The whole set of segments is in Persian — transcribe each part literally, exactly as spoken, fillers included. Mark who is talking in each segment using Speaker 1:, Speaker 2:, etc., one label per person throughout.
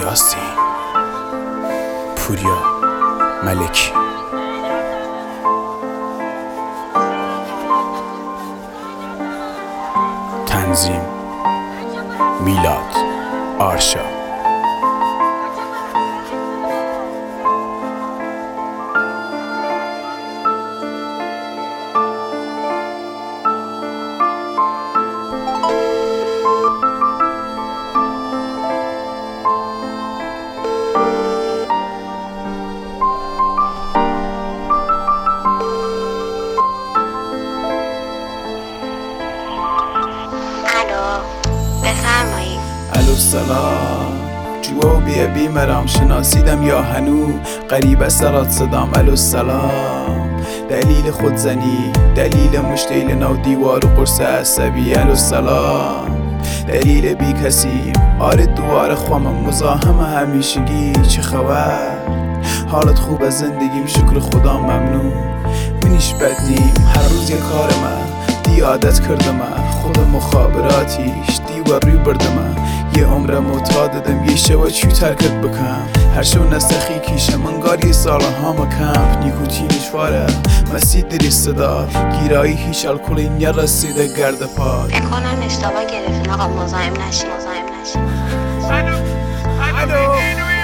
Speaker 1: یاسین پوریا ملکی. تنظیم میلاد آرشا.
Speaker 2: الو سلام جوا بیا بیمرم شناسیدم یا هنو قریب سرات صدام. الو سلام دلیل خودزنی، دلیل مشتیل نو دیوار و قرص عصبی. الو سلام دلیل بی کسی، آره دوار خوامم مزاحم همیشگی. چه خبر؟ حالت خوب از زندگیم شکر خدا ممنون. منیش بد نیم هر روز یه کار من دی عادت کردم خود مخابراتیش دیوار روی بردم. یه عمر معتاددم یه شوا چی ترکت بکم. هر شو نستخی کیشم انگار یه سال همه کمپ. نیکوتینش واره مسید دری صدا گیرایی هیچ الکلی نرسیده گرد پاد.
Speaker 3: بکنم اشتباه گرفتن آقا مزاحم نشین مزاحم نشین.
Speaker 2: الو الو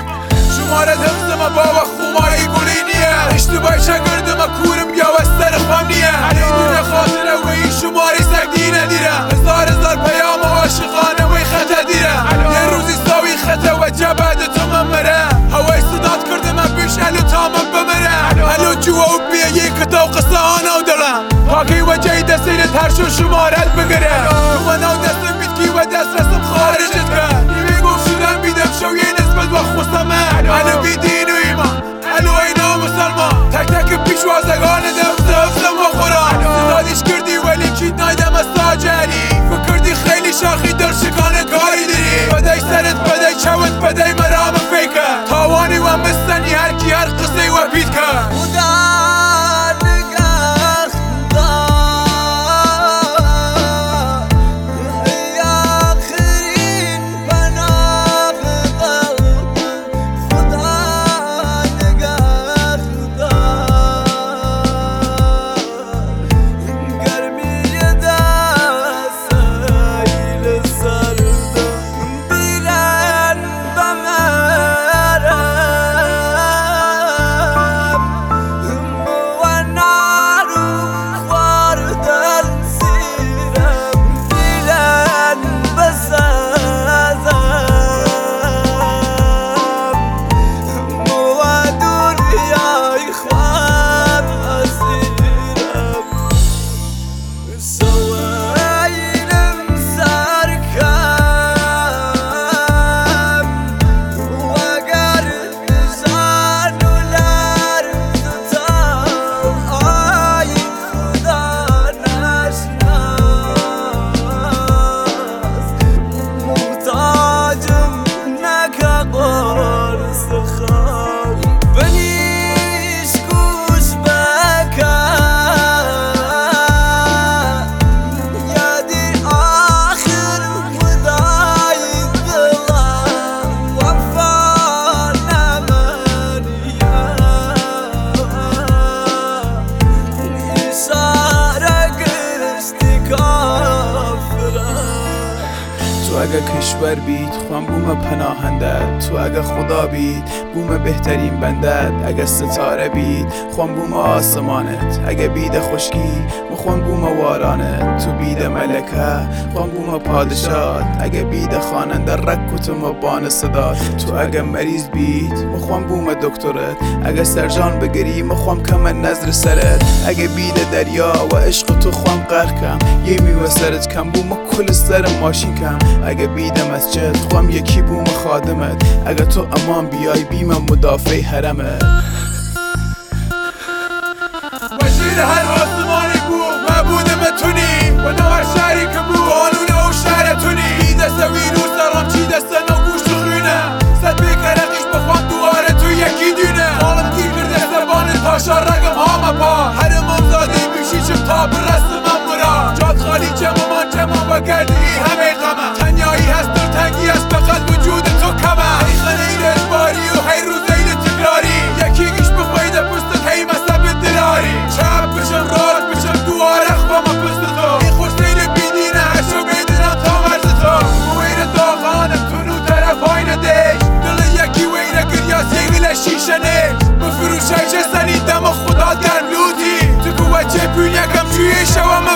Speaker 2: شماره دمزم بابا خومایی گلینیه اشتباهی شکردم کورم یا وستر خانیه. دونه خاطره و این شماره سگدی ندیره هزار هزار پیام عاشقانه و خطه دیره. یه روزی ساوی خطه و جبهده تو من مره هوای صدات کرده من بیش الو تا من بمره. الو جوا و بیا یک کتاب قصه آنو دلم پاکی و جای دستیرت هر شو شمارت بگره. تو منو دستم بیتکی و دست رسم خارجت کرد نیمه گفت شدم بیدم شو یه نسبت و خوستمه. الو بی دین و ایمان الو اینا مسلمان تک تک پیشوازگان دفت دفتم و خوران. صدادیش کردی ولی کید نایدم از تاج علی فکردی خیلی شاخی در شکانه کاری داری. بدای سرت بدای چوت بدای مرام فیکر تاوانی و مستنی هر کی هر قصه و پیت کرد. تو اگه کشور بید خوام بوم پناهندت. تو اگه خدا بید بوم بهترین بندت. اگه ستاره بید خوام بوم آسمانت. اگه بید خشکی مخوام بوم وارانت. تو بید ملکه خوام بوم پادشات. اگه بید خواننده رک و تو مبان صدات. تو اگه مریض بید مخوام بوم دکترت. اگه سرجان بگری مخوام کم نظر سرت. اگه بید دریا و عشق تو خوام غرق کم. یه میوه سرت کم بوم کل سر ماشین کم. اگه بیدم مسجد خوام یکی بوم خادمت. اگه تو امان بیای بیم مدافع حرمت. وزیر هر آسمانی بود معبودم تونی و نوار شهری که بود قانون او شهرتونی. بی دست ویرو سرام چی دست نو گوش خونه صد بیکرقیش بخوام دواره تو یکی دونه. حالم گیر کرده زبان تاشا رقم ها مپا هر ممزاده بیشی چم تا برست من برا. جاد خالی جمامان جمام و گردی همه غمه تنیایی هست در تنگی هست فقط وجود تو کمه. ای خانه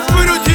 Speaker 2: فروتی